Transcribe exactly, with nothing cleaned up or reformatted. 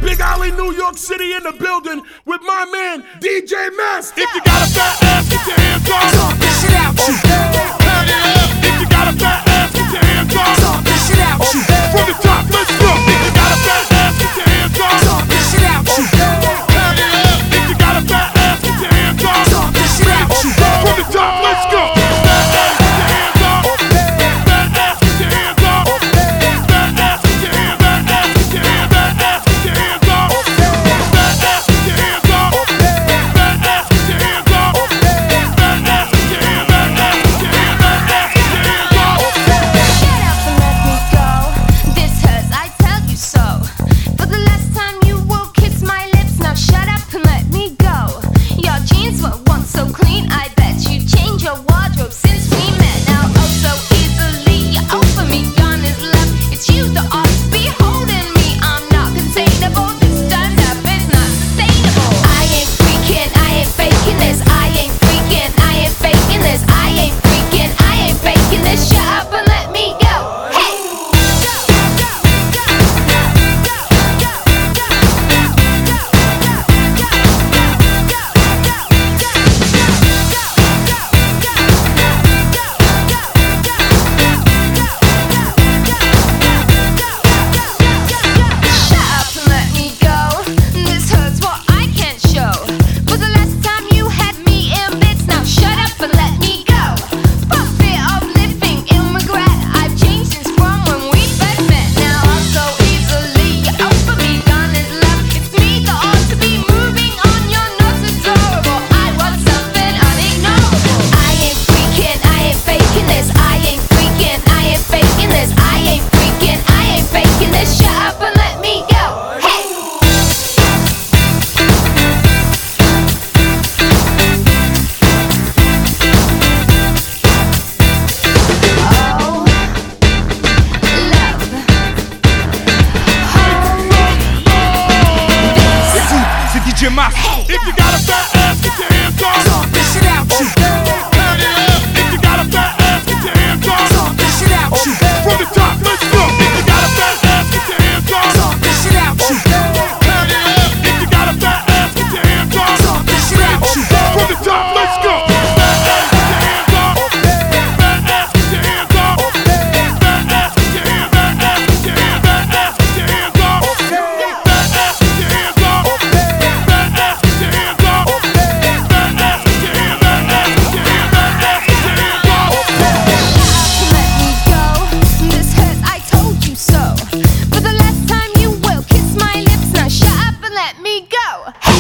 Big Alley, New York City in the building with my man D J Mess. If you got a fat ass, get your hands up. Talk this shit out, you. Turn it up. If you got a fat ass, get your hands up. Talk this shit out, you. From the top, let's go. If you got a fat ass, get your hands up. Talk this shit out, you. Turn it up. If you got a fat ass, get your hands up. Talk this shit out, you. From the top, let's go. Fat ass, get your hands up. Fat ass, get your hands up. Fat ass, get your hands up. Fat ass, get your hands up. Fat ass, get your hands up. Fat ass, get your hands up. Fat ass, get your hands up. Fat ass, get your hands up. Fat ass, get your hands up. Fat ass, get your hands up. Shut up and let me go. This hurts, I tell you so. For the last time you will kiss my lips. Now shut up and let me go. Your jeans were once so clean, I bet you changed your wardrobe since we met. Now oh so easily you offer me honest love. It's you that ought to be holding me. I'm not containable. This stand up is not sustainable. I ain't freaking, I ain't faking this. I ain't freaking, I ain't faking this. I ain't freaking, I ain't faking this. Shut up and let me go. Hey. Shut up and let me go. This hurts what I can't show. For the last time you had me in bits. Now shut up and let me go. For fear of living in regret, I've changed since from when we first met. Now I'm so easily you offer me honest love. It's me that ought to be moving on. You're not adorable. I want something unignorable. I ain't freaking, I ain't faking this. I ain't freaking, I ain't faking this. I ain't freaking, I ain't faking this. Shut up and let me go. Hey. Oh, love. C'est D J Mas. If you got a fat ass, get your hands up. Talk this shit out, you. Turn it up. If you got a fat ass, get your hands up. Talk this shit out, you. From the top, let's go. If you got a fat ass, get your hands up. Talk this shit out, you. Turn it up. If you got a fat ass, get your hands up. Talk this shit out, you. From the top, let's go. Fat ass, get your hands up. Fat ass, get your hands up. Fat ass, get your hands up. Fat ass, get your hands up. Fat ass, get your hands up. Fat ass, get your hands up. Fat ass, get your hands up. Fat ass, get your hands up. Fat ass, get your hands up. Fat ass, get your hands up. Shut up and let me go. This hurts, I told you so. For the last time you will kiss my lips. Now shut up and let me go.